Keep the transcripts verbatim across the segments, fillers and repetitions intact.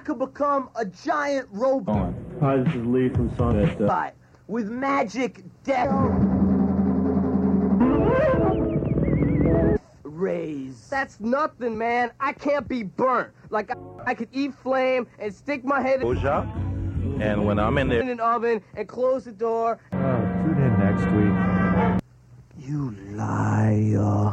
could become a giant robot. Hi, this is Lee from Sonic. Uh... With magic death rays. That's nothing, man. I can't be burnt. Like, I, I could eat flame and stick my head in and when I'm in there in an oven and close the door. Oh, tune in next week. You liar.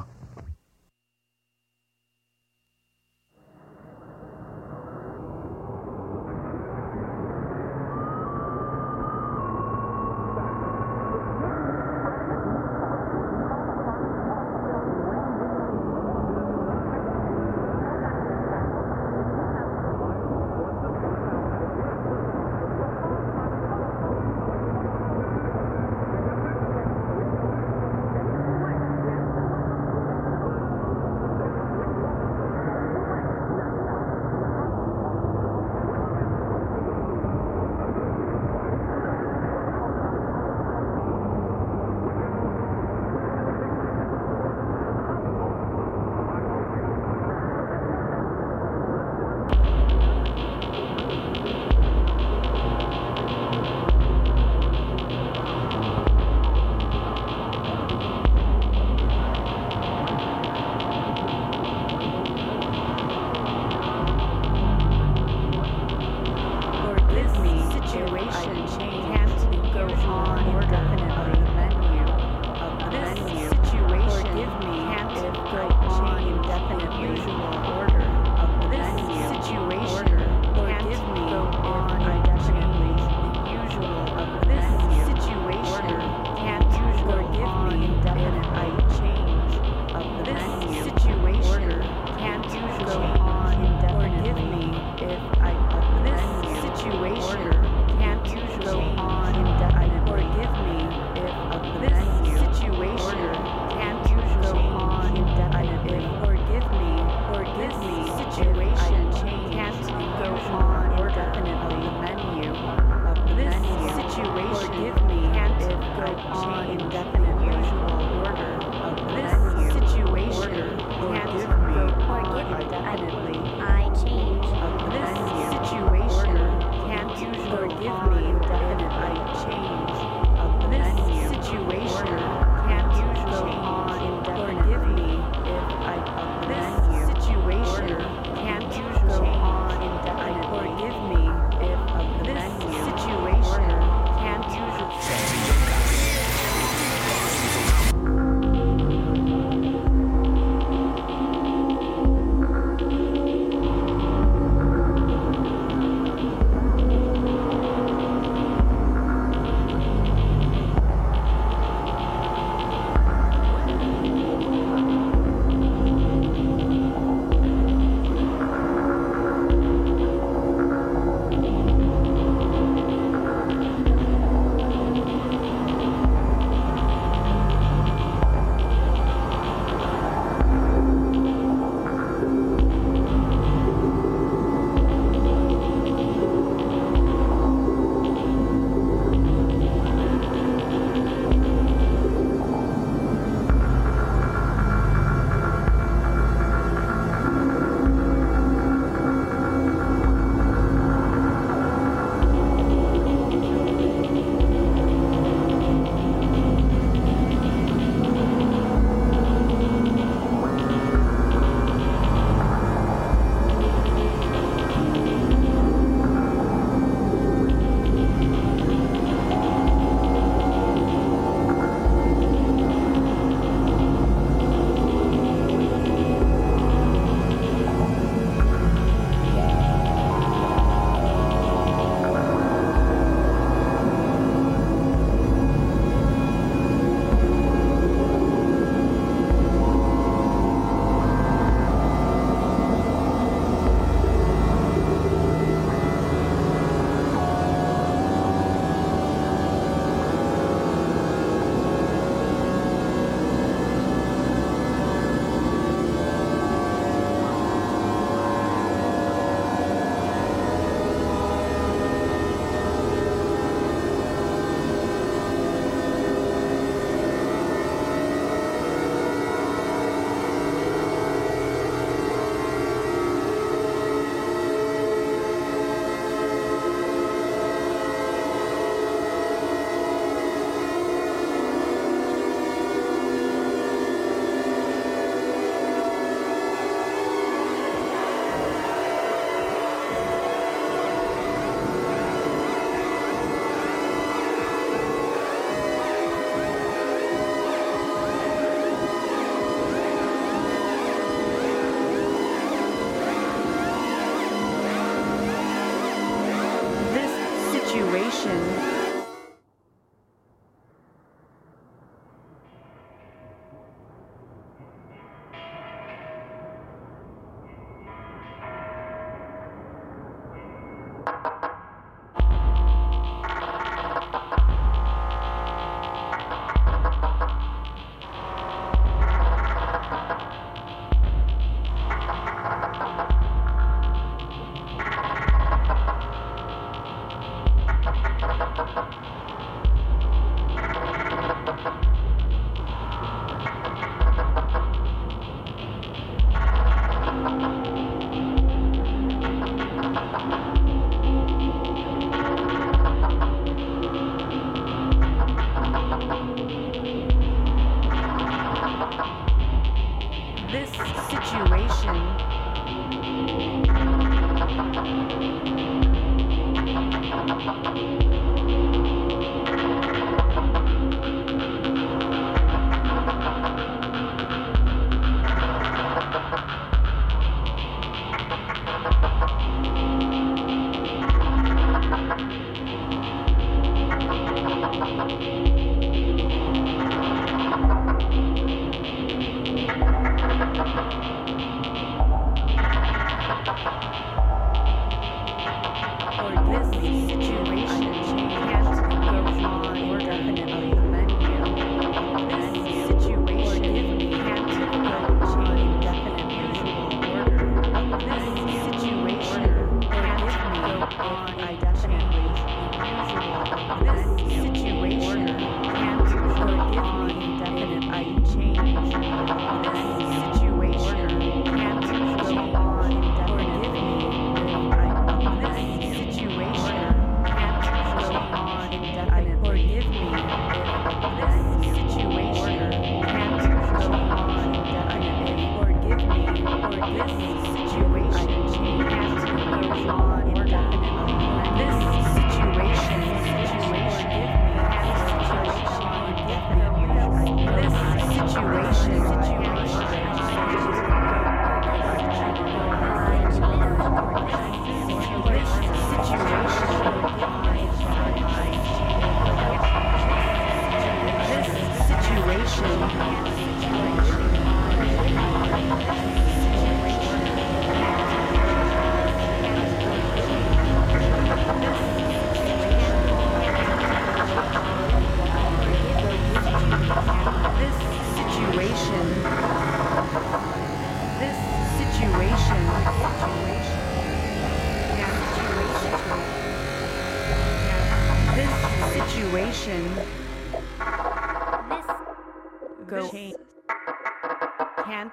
situation. This situation. Situation. Go. Can't.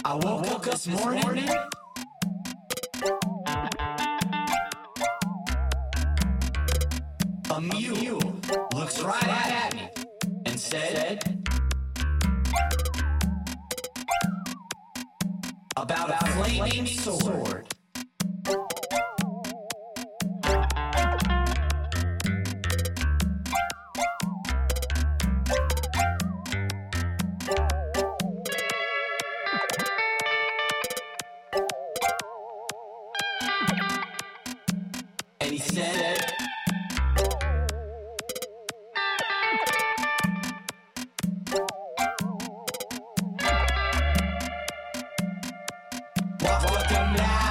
I woke up this morning. A mule looks right at me and said about a flaming sword. And he said, welcome now.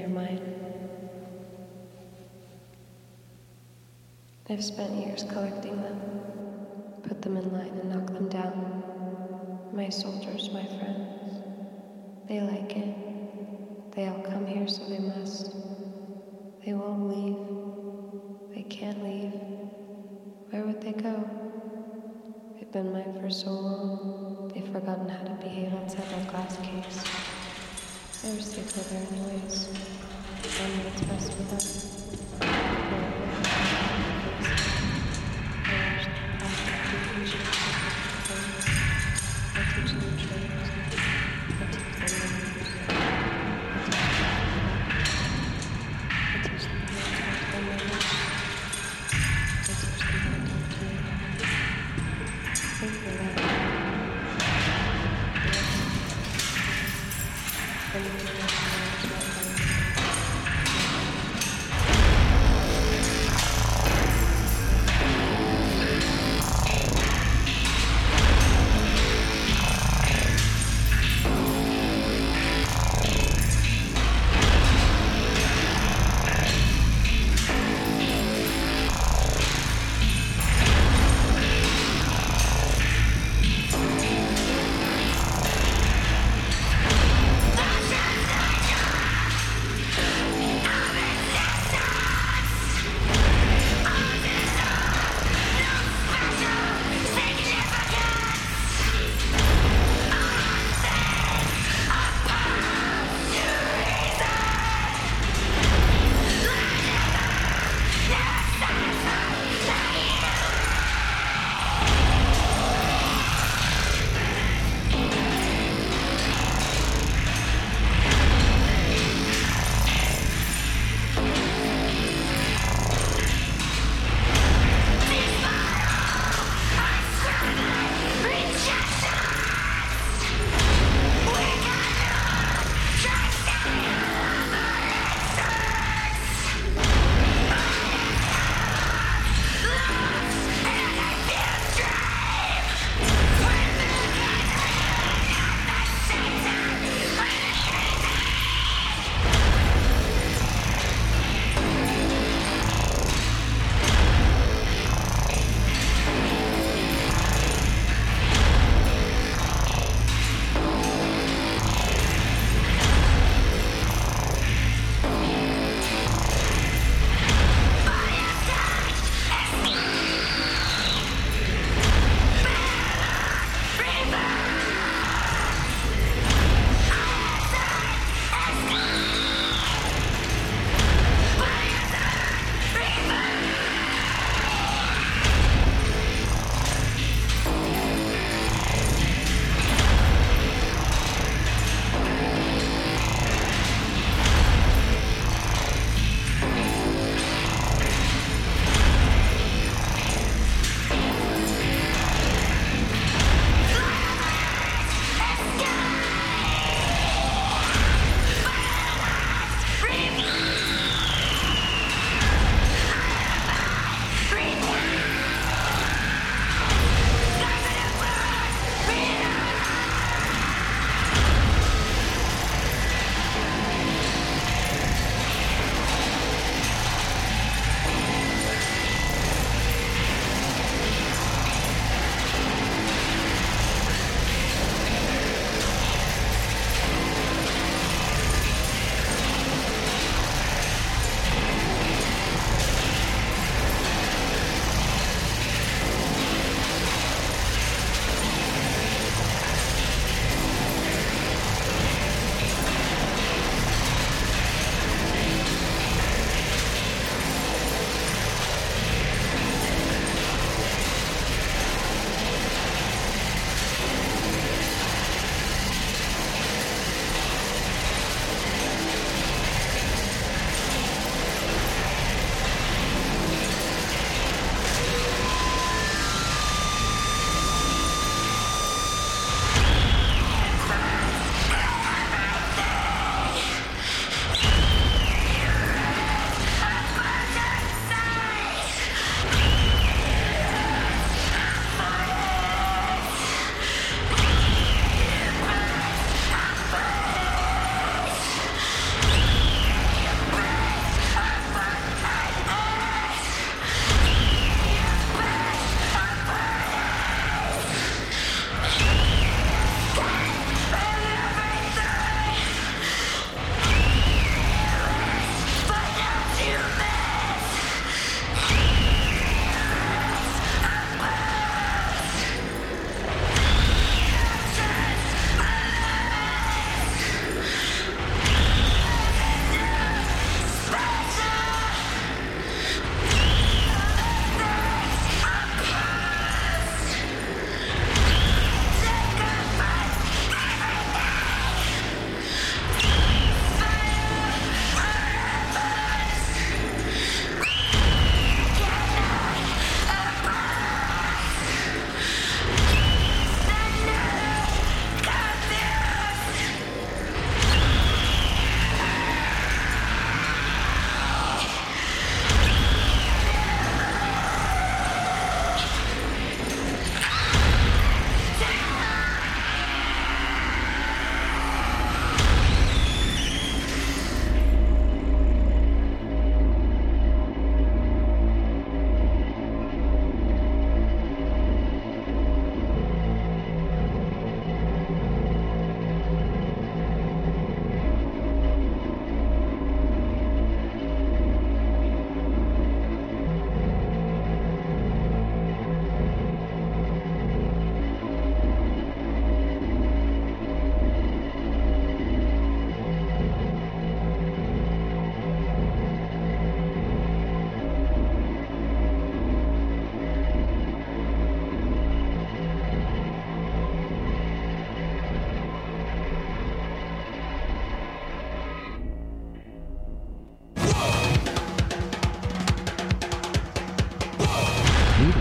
mine. I've spent years collecting them, put them in line and knock them down. My soldiers, my friends, they like it. They all come here, so they must. They won't leave. They can't leave. Where would they go? They've been mine for so long, they've forgotten how to behave outside that glass case. I wish they'd go there anyways. Tell me what's best for them. I wish they had to teach them things. I teach them trades. I teach them numbers. I teach them how to talk to their mothers. I teach them how to talk to me. Think for that. Yes. And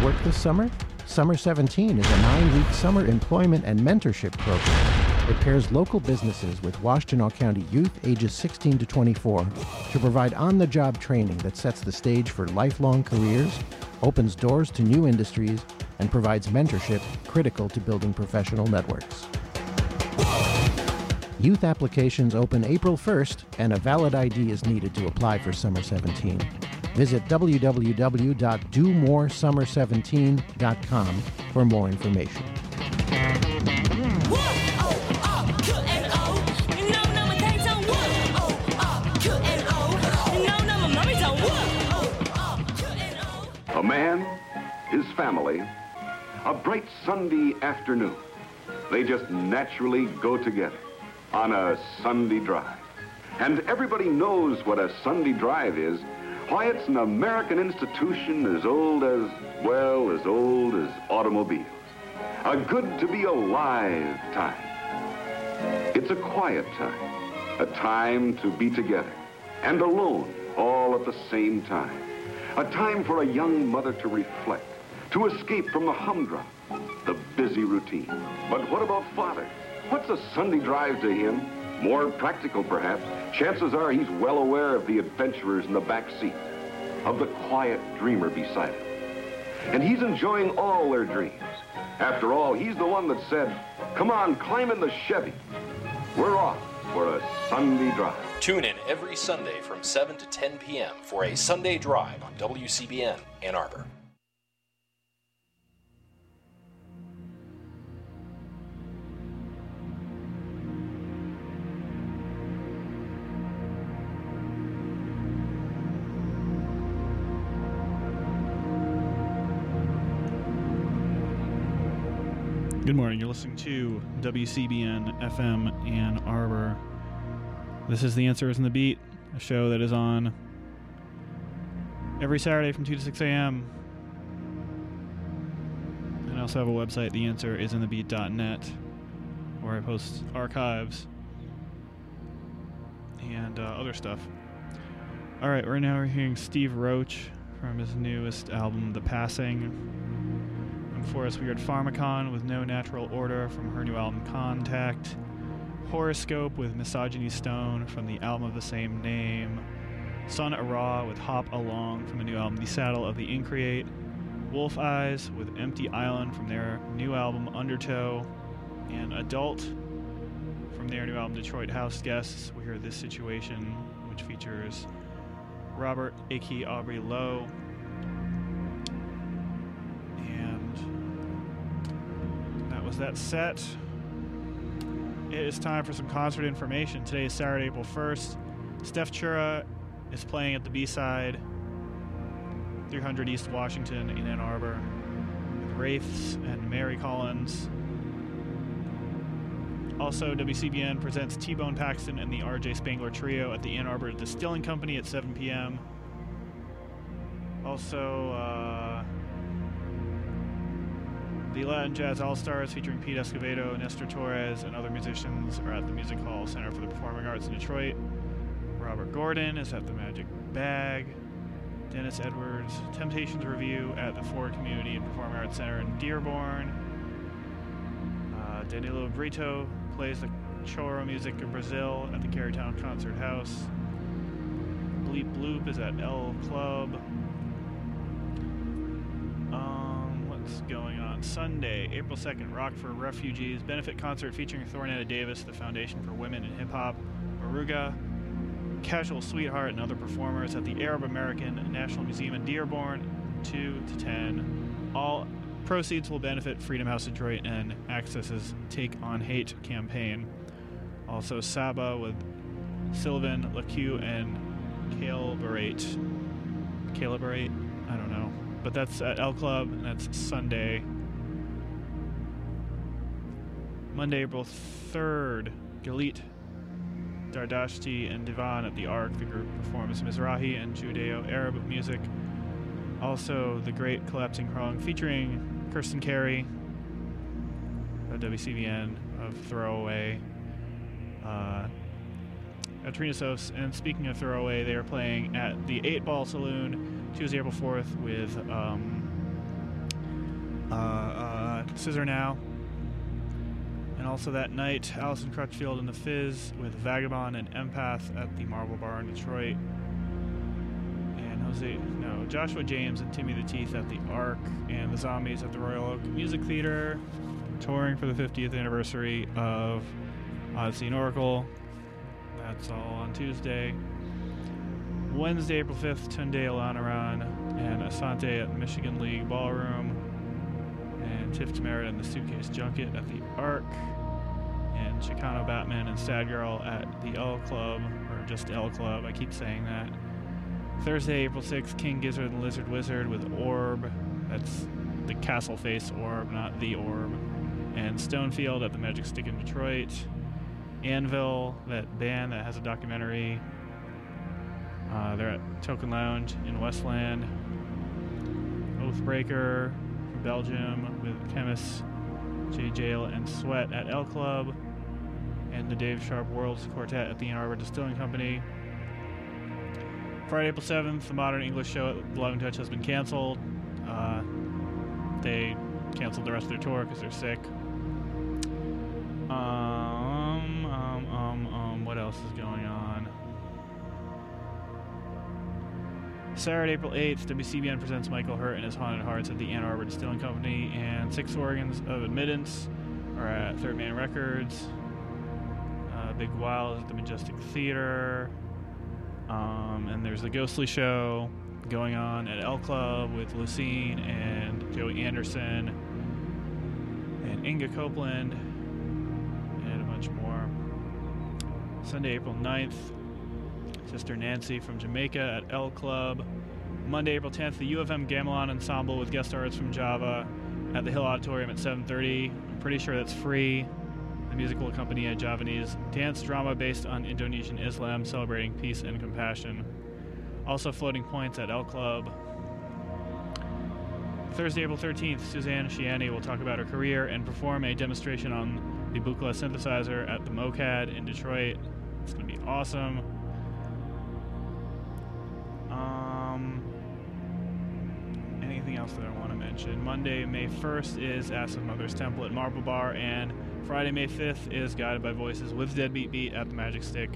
work this summer? Summer seventeen is a nine-week summer employment and mentorship program. It pairs local businesses with Washtenaw County youth ages sixteen to twenty-four to provide on-the-job training that sets the stage for lifelong careers, opens doors to new industries, and provides mentorship critical to building professional networks. Youth applications open April first, and a valid I D is needed to apply for Summer seventeen. Visit w w w dot do more summer seventeen dot com for more information. A man, his family, a bright Sunday afternoon. They just naturally go together on a Sunday drive. And everybody knows what a Sunday drive is. Why, it's an American institution as old as, well, as old as automobiles. A good-to-be-alive time. It's a quiet time, a time to be together and alone all at the same time. A time for a young mother to reflect, to escape from the humdrum, the busy routine. But what about father? What's a Sunday drive to him? More practical, perhaps. Chances are he's well aware of the adventurers in the back seat, of the quiet dreamer beside him. And he's enjoying all their dreams. After all, he's the one that said, come on, climb in the Chevy. We're off for a Sunday drive. Tune in every Sunday from seven to ten p.m. for a Sunday Drive on W C B N Ann Arbor. Good morning. You're listening to W C B N F M Ann Arbor. This is The Answer is in the Beat, a show that is on every Saturday from two to six a.m. And I also have a website, the answer is in the beat dot net, where I post archives and uh, other stuff. All right, right now we're hearing Steve Roach from his newest album, The Passing. Before us, we heard Pharmacon with No Natural Order from her new album Contact. Horoscope with Misogyny Stone from the album of the same name. Sun Ara with Hop Along from the new album The Saddle of the Increate. Wolf Eyes with Empty Island from their new album Undertow. And Adult from their new album Detroit House Guests. We heard This Situation, which features Robert, A K A Aubrey Lowe. Was that set? It is time for some concert information. Today is Saturday, April first. Steph Chura is playing at the B-side, three hundred East Washington in Ann Arbor, with Wraiths and Mary Collins. Also, W C B N presents T-Bone Paxton and the R J Spangler Trio at the Ann Arbor Distilling Company at seven p.m. Also, uh... the Latin Jazz All-Stars featuring Pete Escovedo, Nestor Torres, and other musicians are at the Music Hall Center for the Performing Arts in Detroit. Robert Gordon is at the Magic Bag. Dennis Edwards, Temptations Review at the Ford Community and Performing Arts Center in Dearborn. Uh, Danilo Brito plays the Choro Music of Brazil at the Carytown Concert House. Bleep Bloop is at L Club. Um, what's going on? Sunday, April second, Rock for Refugees benefit concert featuring Thornetta Davis, the Foundation for Women in Hip Hop, Aruga, Casual Sweetheart, and other performers at the Arab American National Museum in Dearborn, two to ten. All proceeds will benefit Freedom House Detroit and Access's Take on Hate campaign. Also, Saba with Sylvan LaCue and Calibrate. Calibrate? I don't know. But that's at L Club, and that's Sunday. Monday, April third, Galit, Dardashti, and Divan at the Ark. The group performs Mizrahi and Judeo-Arab music. Also, The Great Collapsing Krong featuring Kirsten Carey at W C B N of Throwaway. Uh, at Trinasos. And speaking of Throwaway, they are playing at the eight Ball Saloon Tuesday, April fourth with um, uh, uh, Scissor Now. And also that night, Alison Crutchfield and the Fizz with Vagabond and Empath at the Marble Bar in Detroit. And Jose, no, Joshua James and Timmy the Teeth at the Arc, and the Zombies at the Royal Oak Music Theater, touring for the fiftieth anniversary of Odyssey and Oracle. That's all on Tuesday. Wednesday, April fifth, Tunde Olanaran and Asante at the Michigan League Ballroom, and Tiff Tamara and the Suitcase Junket at the Arc, and Chicano Batman and Sad Girl at the L Club, or just L Club, I keep saying that. Thursday, April sixth, King Gizzard and Lizard Wizard with Orb. That's the Castle Face Orb, not the Orb. And Stonefield at the Magic Stick in Detroit. Anvil, that band that has a documentary. Uh, they're at Token Lounge in Westland. Oathbreaker from Belgium with Chemist, J. Jail, and Sweat at L Club. And the Dave Sharp Worlds Quartet at the Ann Arbor Distilling Company. Friday, April seventh, the Modern English Show at Loving Touch has been canceled. Uh, they canceled the rest of their tour because they're sick. Um, um, um, um, what else is going on? Saturday, April eighth, W C B N presents Michael Hurt and his Haunted Hearts at the Ann Arbor Distilling Company, and Six Organs of Admittance are at Third Man Records. Uh, Big Wild is at the Majestic Theater. Um, and there's the Ghostly Show going on at L Club with Lucine and Joey Anderson and Inga Copeland and a bunch more. Sunday, April ninth, Sister Nancy from Jamaica at L Club. Monday, April tenth, the U of M Gamelan Ensemble with guest artists from Java at the Hill Auditorium at seven thirty. I'm pretty sure that's free. The music will accompany a Javanese dance drama based on Indonesian Islam, celebrating peace and compassion. Also Floating Points at L Club. Thursday, April thirteenth, Suzanne Shiani will talk about her career and perform a demonstration on the Buchla synthesizer at the MoCAD in Detroit. It's going to be awesome. Um, anything else that I want to mention? Monday, May first is Ass of Mother's Temple at Marble Bar, and Friday, May fifth is Guided by Voices with Deadbeat Beat at the Magic Stick.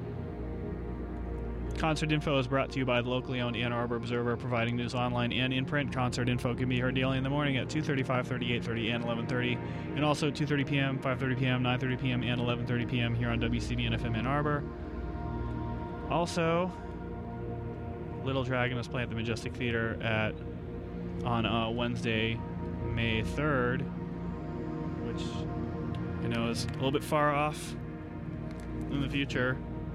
Concert info is brought to you by the locally owned Ann Arbor Observer, providing news online and in print. Concert info can be heard daily in the morning at two thirty, five thirty, eight thirty, and eleven thirty, and also two thirty p.m., five thirty p.m., nine thirty p.m., and eleven thirty p.m. here on W C B N F M Ann Arbor. Also, Little Dragon is playing at the Majestic Theater at on uh, Wednesday, May third, which I know is a little bit far off in the future,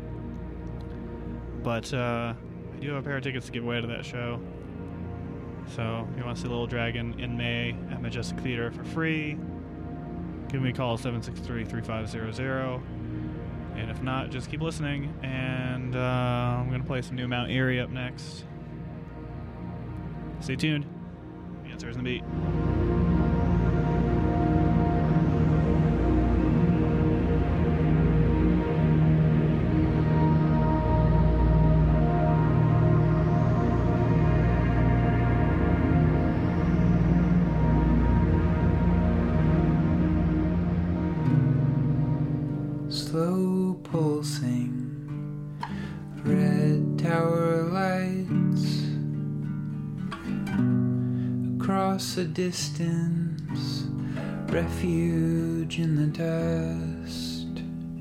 but uh, I do have a pair of tickets to give away to that show. So if you want to see Little Dragon in May at Majestic Theater for free, give me a call, seven six three, three five zero zero. And if not, just keep listening. And uh, I'm going to play some new Mount Erie up next. Stay tuned. The answer is in the beat. Slow pulsing red tower lights across a distance, refuge in the dust.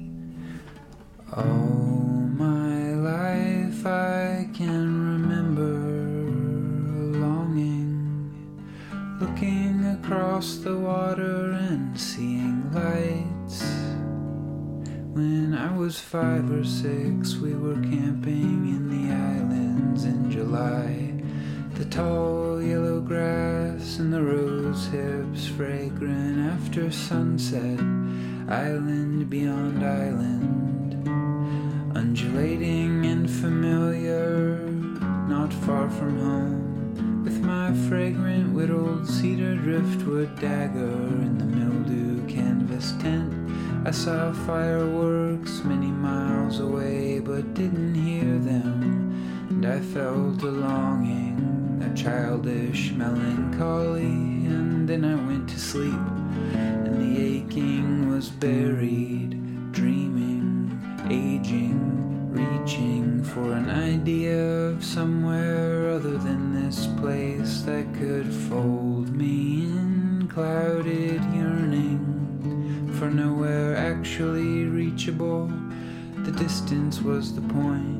All my life I can remember longing, looking across the water and seeing lights. When I was five or six, we were camping in the islands in July. The tall yellow grass and the rose hips fragrant after sunset, island beyond island, undulating and familiar, not far from home, with my fragrant whittled cedar driftwood dagger in the mildew canvas tent. I saw fireworks many miles away, but didn't hear them, and I felt a longing a childish melancholy, and then I went to sleep, and the aching was buried, dreaming, aging, reaching for an idea of somewhere other than this place that could fold me in clouded yearning for nowhere actually reachable. The distance was the point.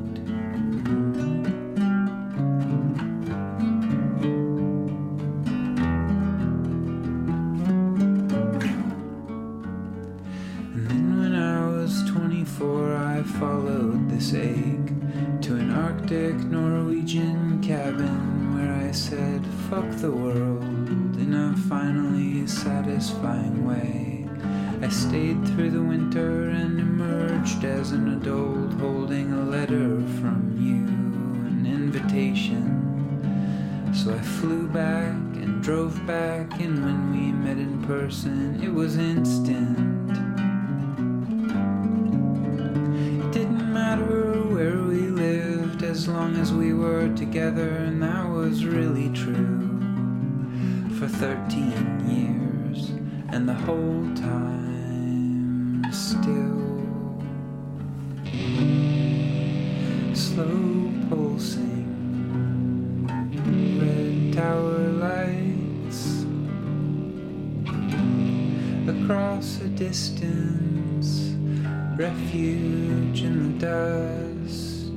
And then when I was twenty-four, I followed this ache to an Arctic Norwegian cabin where I said, fuck the world, in a finally satisfying way. I stayed through the winter and emerged as an adult holding a letter from you, an invitation. So I flew back and drove back, and when we met in person, it was instant. It didn't matter where we lived as long as we were together, and that was really true for thirteen years, and the whole time still slow pulsing red tower lights across a distance, refuge in the dust.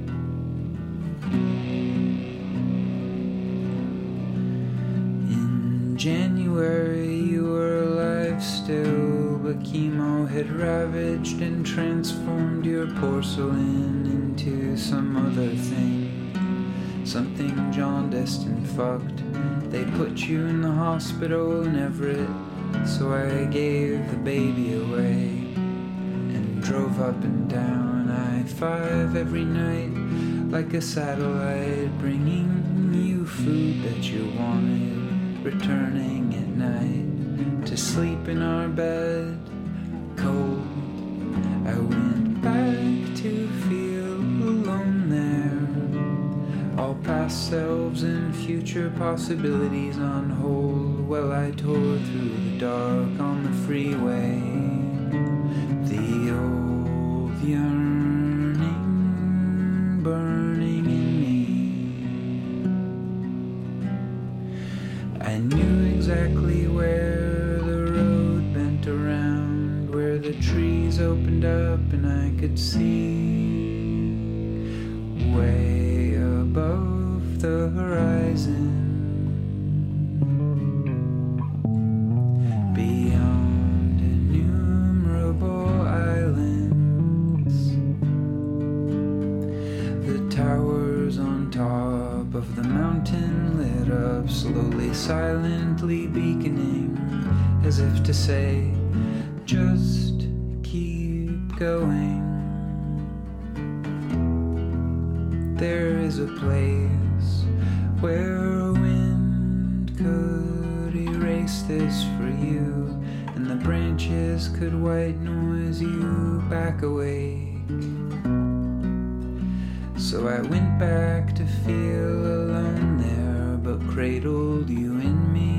In January you were alive still, but chemo had ravaged and transformed your porcelain into some other thing, something jaundiced and fucked. They put you in the hospital in Everett, so I gave the baby away and drove up and down I five every night like a satellite, bringing you food that you wanted, returning at night to sleep in our bed, cold. I went back to feel alone there, all past selves and future possibilities on hold, while I tore through the dark on the freeway. The old yearning burning in me. I knew exactly where the road bent around, where the trees opened up and I could see way above the horizon, beyond innumerable islands, the towers on top of the mountain lit up slowly, silently beaconing, as if to say, just keep going. There is a place where a wind could erase this for you, and the branches could white noise you back awake. So I went back to feel alone there, but cradled you in me.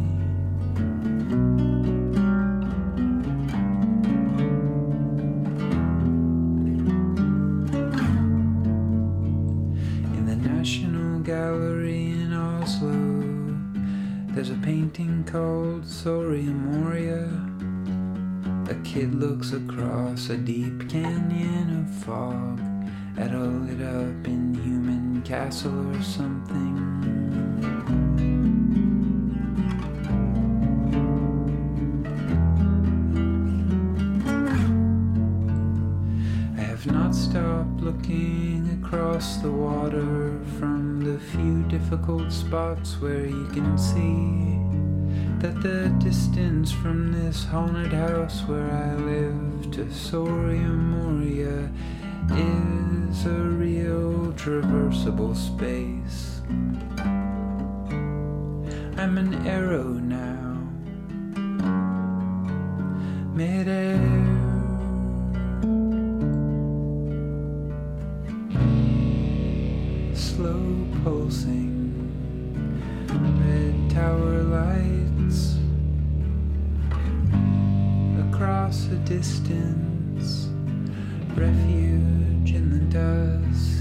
Gallery in Oslo, there's a painting called Soria Moria. A kid looks across a deep canyon of fog at a lit up inhuman castle or something. I have not stopped looking across the water from the few difficult spots where you can see that the distance from this haunted house where I live to Soria Moria is a real traversable space. I'm an arrow now, mid-air, slow pulsing red tower lights across a distance, refuge in the dust.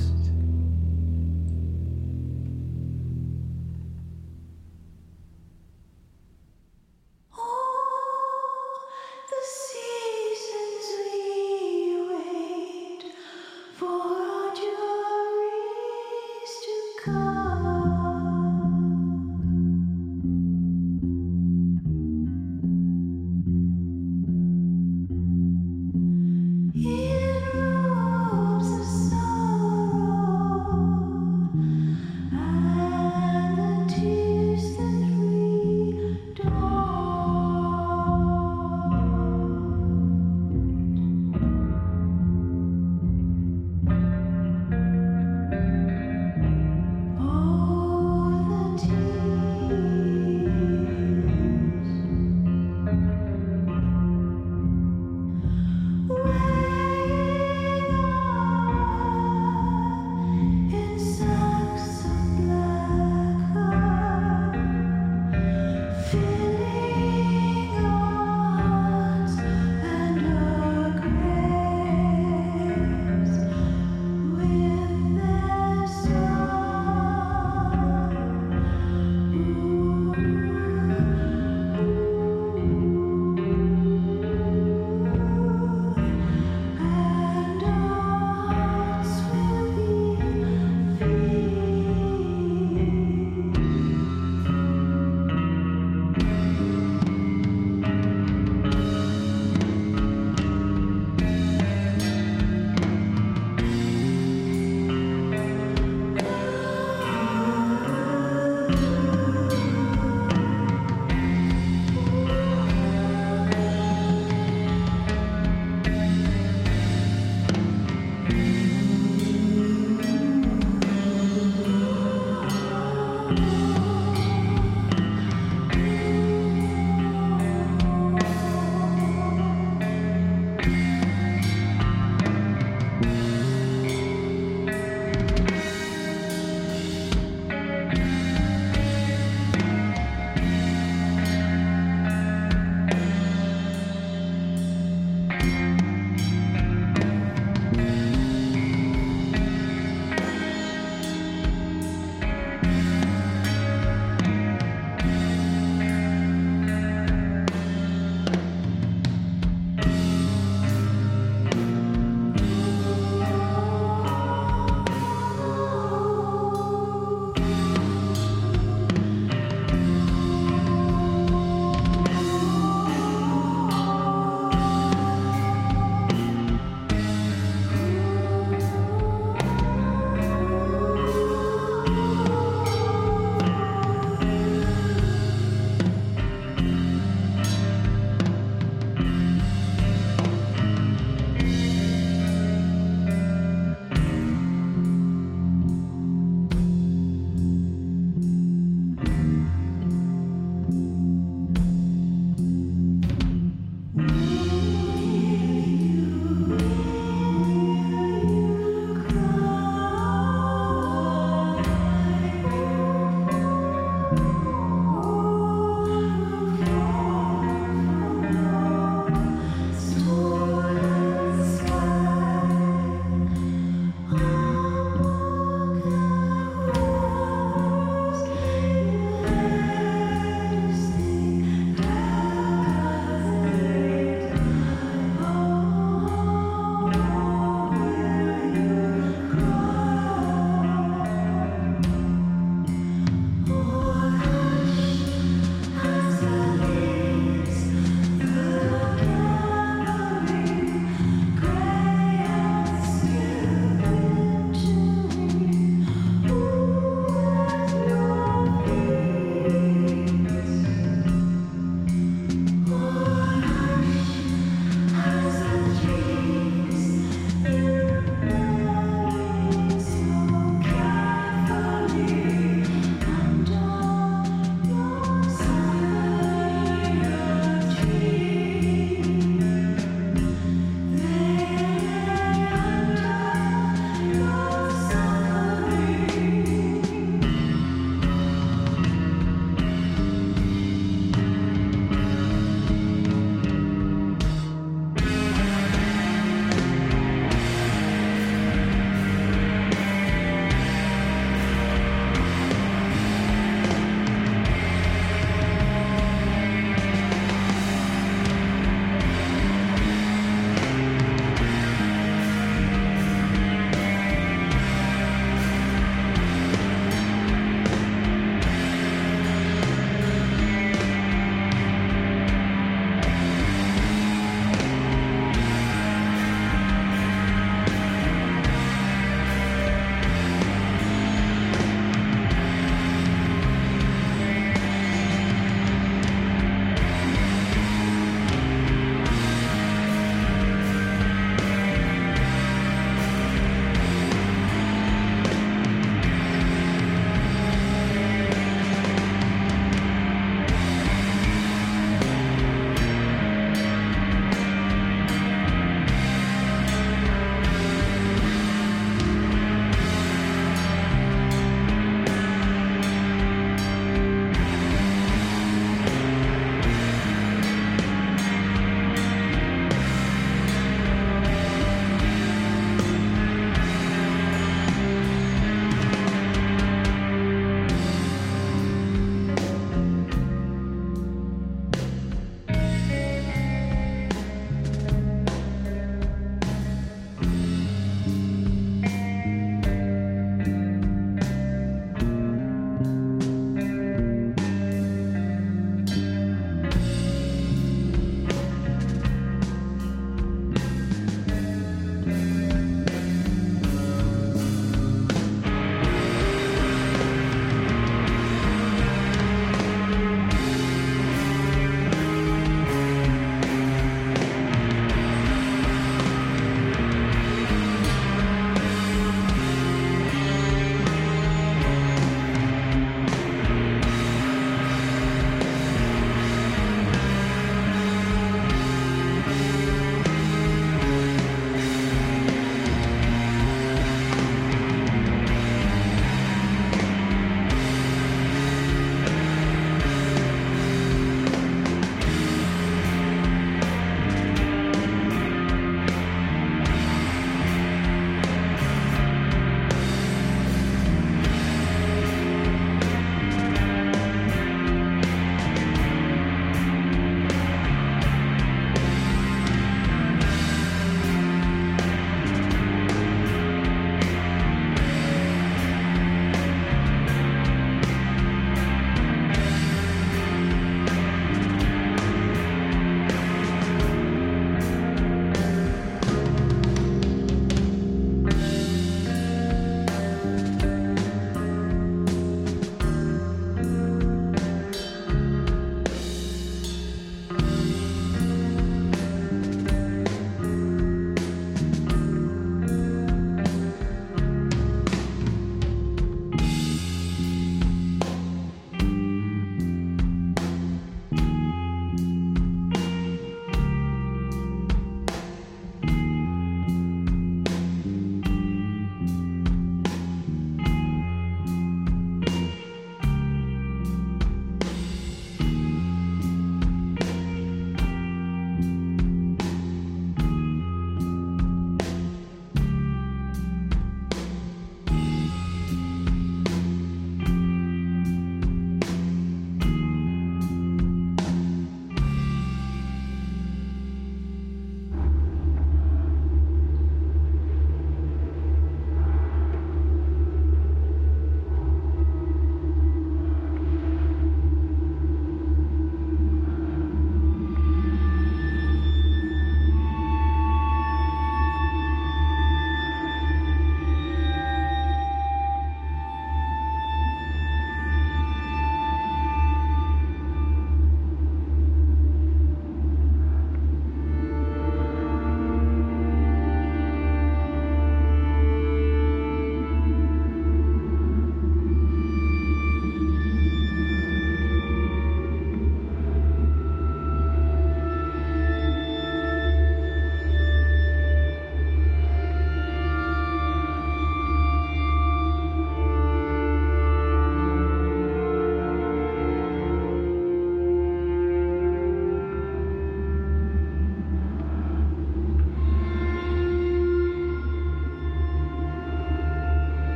In robes of sorrow.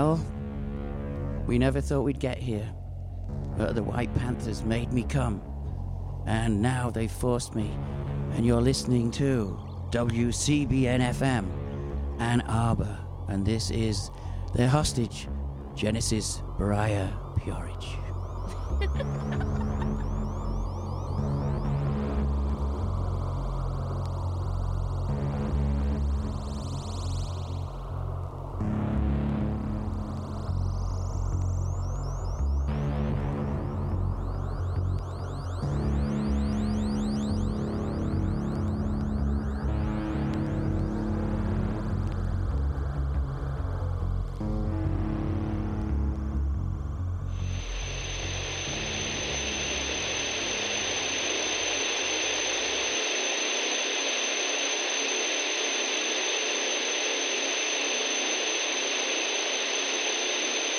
Well, we never thought we'd get here, but the White Panthers made me come, and now they've forced me, and you're listening to W C B N F M, Ann Arbor, and this is their hostage, Genesis Briar Purich.